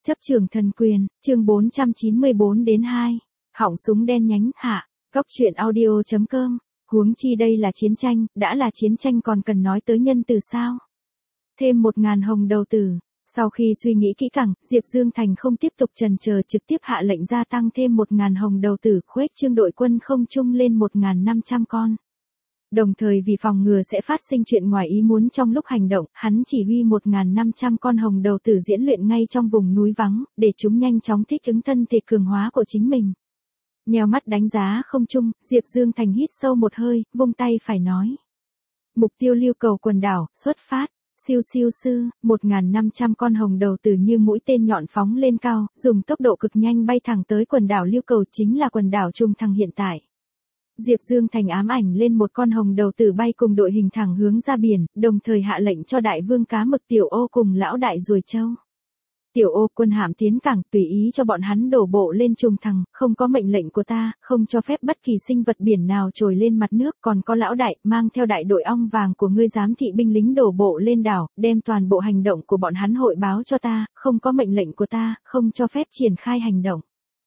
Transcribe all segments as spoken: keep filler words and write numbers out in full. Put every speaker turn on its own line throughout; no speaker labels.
Chấp trường thần quyền, chương bốn trăm chín mươi bốn đến hai. Họng súng đen nhánh, hạ. Góc truyện audio.com. Huống chi đây là chiến tranh, đã là chiến tranh còn cần nói tới nhân từ sao? Thêm một ngàn hồng đầu tử. Sau khi suy nghĩ kỹ càng, Diệp Dương Thành không tiếp tục chần chờ trực tiếp hạ lệnh gia tăng thêm một ngàn hồng đầu tử khuếch trương đội quân không trung lên một ngàn năm trăm con. Đồng thời vì phòng ngừa sẽ phát sinh chuyện ngoài ý muốn trong lúc hành động, hắn chỉ huy một ngàn năm trăm con hồng đầu tử diễn luyện ngay trong vùng núi vắng, để chúng nhanh chóng thích ứng thân thể cường hóa của chính mình. Nheo mắt đánh giá không trung, Diệp Dương Thành hít sâu một hơi, vung tay phải nói. Mục tiêu lưu cầu quần đảo, xuất phát. Siêu siêu sư, một ngàn năm trăm con hồng đầu tử như mũi tên nhọn phóng lên cao, dùng tốc độ cực nhanh bay thẳng tới quần đảo lưu cầu chính là quần đảo Trung Thăng hiện tại. Diệp Dương Thành ám ảnh lên một con hồng đầu tử bay cùng đội hình thẳng hướng ra biển, đồng thời hạ lệnh cho đại vương cá mực Tiểu Ô cùng lão đại Ruồi Châu. Tiểu Ô, quân hạm tiến cảng, tùy ý cho bọn hắn đổ bộ lên Trung Thăng, không có mệnh lệnh của ta, không cho phép bất kỳ sinh vật biển nào trồi lên mặt nước, còn có lão đại, mang theo đại đội ong vàng của ngươi giám thị binh lính đổ bộ lên đảo, đem toàn bộ hành động của bọn hắn hội báo cho ta, không có mệnh lệnh của ta, không cho phép triển khai hành động.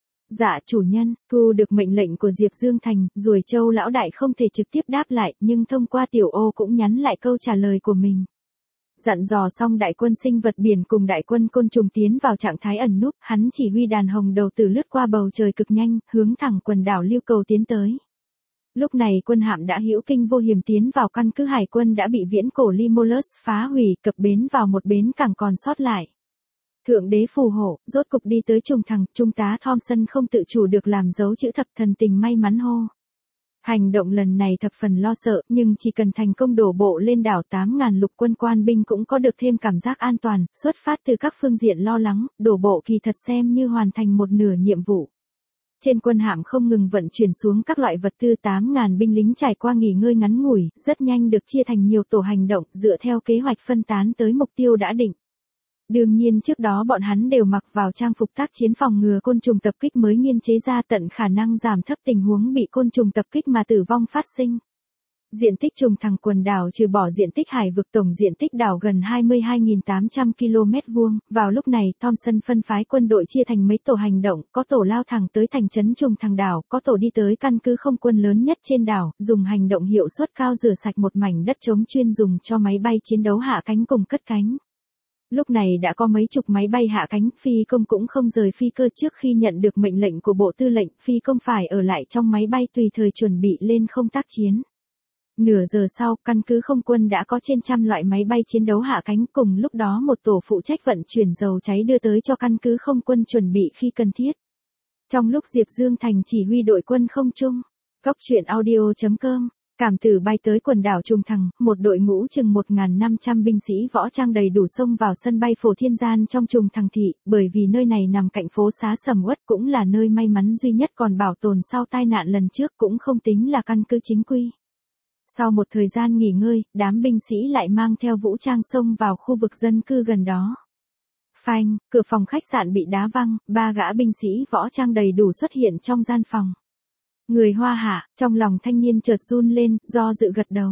Dạ chủ nhân, thu được mệnh lệnh của Diệp Dương Thành, Ruồi Châu lão đại không thể trực tiếp đáp lại, nhưng thông qua Tiểu Ô cũng nhắn lại câu trả lời của mình. Dặn dò xong đại quân sinh vật biển cùng đại quân côn trùng tiến vào trạng thái ẩn núp, hắn chỉ huy đàn hồng đầu tử lướt qua bầu trời cực nhanh, hướng thẳng quần đảo lưu cầu tiến tới. Lúc này quân hạm đã hữu kinh vô hiểm tiến vào căn cứ hải quân đã bị viễn cổ Limolus phá hủy, cập bến vào một bến cảng còn sót lại. Thượng đế phù hộ, rốt cục đi tới Trung Thăng, Trung tá Thompson không tự chủ được làm dấu chữ thập thần tình may mắn hô. Hành động lần này thập phần lo sợ, nhưng chỉ cần thành công đổ bộ lên đảo tám ngàn lục quân quan binh cũng có được thêm cảm giác an toàn, xuất phát từ các phương diện lo lắng, đổ bộ kỳ thật xem như hoàn thành một nửa nhiệm vụ. Trên quân hạm không ngừng vận chuyển xuống các loại vật tư tám ngàn binh lính trải qua nghỉ ngơi ngắn ngủi, rất nhanh được chia thành nhiều tổ hành động, dựa theo kế hoạch phân tán tới mục tiêu đã định. Đương nhiên trước đó bọn hắn đều mặc vào trang phục tác chiến phòng ngừa côn trùng tập kích mới nghiên chế ra tận khả năng giảm thấp tình huống bị côn trùng tập kích mà tử vong phát sinh. Diện tích Trung Thăng quần đảo trừ bỏ diện tích hải vực tổng diện tích đảo gần hai mươi hai nghìn tám trăm ki lô mét vuông, vào lúc này Thompson phân phái quân đội chia thành mấy tổ hành động, có tổ lao thẳng tới thành trấn Trung Thăng đảo, có tổ đi tới căn cứ không quân lớn nhất trên đảo, dùng hành động hiệu suất cao rửa sạch một mảnh đất trống chuyên dùng cho máy bay chiến đấu hạ cánh cùng cất cánh. Lúc này đã có mấy chục máy bay hạ cánh, phi công cũng không rời phi cơ trước khi nhận được mệnh lệnh của bộ tư lệnh, phi công phải ở lại trong máy bay tùy thời chuẩn bị lên không tác chiến. Nửa giờ sau, căn cứ không quân đã có trên trăm loại máy bay chiến đấu hạ cánh, cùng lúc đó một tổ phụ trách vận chuyển dầu cháy đưa tới cho căn cứ không quân chuẩn bị khi cần thiết. Trong lúc Diệp Dương Thành chỉ huy đội quân không trung, góc truyện audio.com. Cảm tử bay tới quần đảo Trung Thăng, một đội ngũ chừng một nghìn năm trăm binh sĩ võ trang đầy đủ xông vào sân bay Phổ Thiên Gian trong Trung Thăng thị, bởi vì nơi này nằm cạnh phố xá sầm uất cũng là nơi may mắn duy nhất còn bảo tồn sau tai nạn lần trước cũng không tính là căn cứ chính quy. Sau một thời gian nghỉ ngơi, đám binh sĩ lại mang theo vũ trang xông vào khu vực dân cư gần đó. Phanh, cửa phòng khách sạn bị đá văng, ba gã binh sĩ võ trang đầy đủ xuất hiện trong gian phòng. Người Hoa Hạ, trong lòng thanh niên chợt run lên, do dự gật đầu.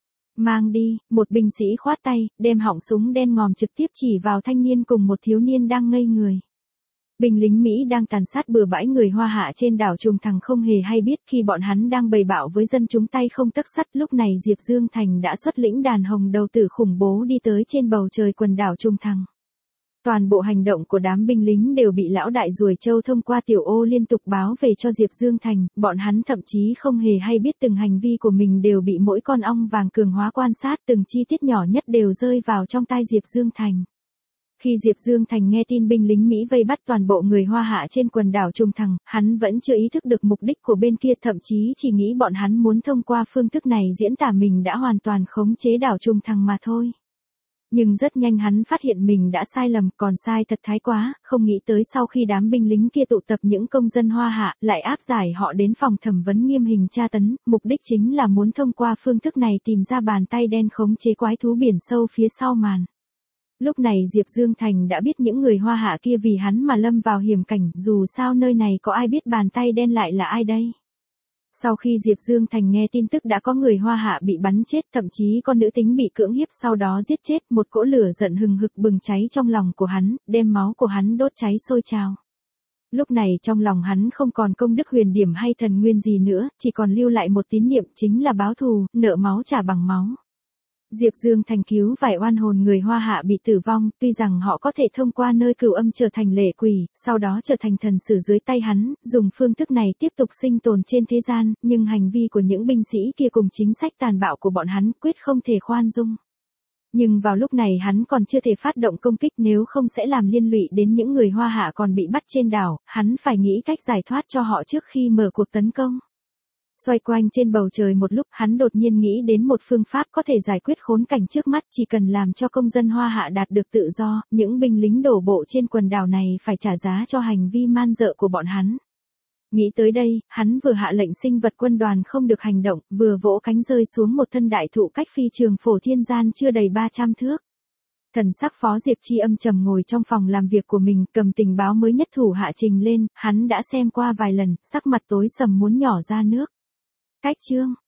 Mang đi, một binh sĩ khoát tay, đem họng súng đen ngòm trực tiếp chỉ vào thanh niên cùng một thiếu niên đang ngây người. Binh lính Mỹ đang tàn sát bừa bãi người Hoa Hạ trên đảo Trung Thăng không hề hay biết khi bọn hắn đang bày bạo với dân chúng tay không tấc sắt. Lúc này Diệp Dương Thành đã xuất lĩnh đàn hồng đầu tử khủng bố đi tới trên bầu trời quần đảo Trung Thăng. Toàn bộ hành động của đám binh lính đều bị lão đại Ruồi Châu thông qua Tiểu Ô liên tục báo về cho Diệp Dương Thành, bọn hắn thậm chí không hề hay biết từng hành vi của mình đều bị mỗi con ong vàng cường hóa quan sát, từng chi tiết nhỏ nhất đều rơi vào trong tai Diệp Dương Thành. Khi Diệp Dương Thành nghe tin binh lính Mỹ vây bắt toàn bộ người Hoa Hạ trên quần đảo Trung Thăng, hắn vẫn chưa ý thức được mục đích của bên kia, thậm chí chỉ nghĩ bọn hắn muốn thông qua phương thức này diễn tả mình đã hoàn toàn khống chế đảo Trung Thăng mà thôi. Nhưng rất nhanh hắn phát hiện mình đã sai lầm, còn sai thật thái quá, không nghĩ tới sau khi đám binh lính kia tụ tập những công dân Hoa Hạ, lại áp giải họ đến phòng thẩm vấn nghiêm hình tra tấn, mục đích chính là muốn thông qua phương thức này tìm ra bàn tay đen khống chế quái thú biển sâu phía sau màn. Lúc này Diệp Dương Thành đã biết những người Hoa Hạ kia vì hắn mà lâm vào hiểm cảnh, dù sao nơi này có ai biết bàn tay đen lại là ai đây. Sau khi Diệp Dương Thành nghe tin tức đã có người Hoa Hạ bị bắn chết, thậm chí con nữ tính bị cưỡng hiếp sau đó giết chết, một cỗ lửa giận hừng hực bừng cháy trong lòng của hắn, đem máu của hắn đốt cháy sôi trào. Lúc này trong lòng hắn không còn công đức huyền điểm hay thần nguyên gì nữa, chỉ còn lưu lại một tín niệm chính là báo thù, nợ máu trả bằng máu. Diệp Dương Thành cứu vài oan hồn người Hoa Hạ bị tử vong, tuy rằng họ có thể thông qua nơi cửu âm trở thành lệ quỷ, sau đó trở thành thần sử dưới tay hắn, dùng phương thức này tiếp tục sinh tồn trên thế gian, nhưng hành vi của những binh sĩ kia cùng chính sách tàn bạo của bọn hắn quyết không thể khoan dung. Nhưng vào lúc này hắn còn chưa thể phát động công kích, nếu không sẽ làm liên lụy đến những người Hoa Hạ còn bị bắt trên đảo, hắn phải nghĩ cách giải thoát cho họ trước khi mở cuộc tấn công. Xoay quanh trên bầu trời một lúc, hắn đột nhiên nghĩ đến một phương pháp có thể giải quyết khốn cảnh trước mắt, chỉ cần làm cho công dân Hoa Hạ đạt được tự do, những binh lính đổ bộ trên quần đảo này phải trả giá cho hành vi man dợ của bọn hắn. Nghĩ tới đây, hắn vừa hạ lệnh sinh vật quân đoàn không được hành động, vừa vỗ cánh rơi xuống một thân đại thụ cách phi trường phổ thiên gian chưa đầy ba trăm thước. Thần sắc Phó Diệp Chi âm trầm ngồi trong phòng làm việc của mình, cầm tình báo mới nhất thủ hạ trình lên, hắn đã xem qua vài lần, sắc mặt tối sầm muốn nhỏ ra nước. Cách chương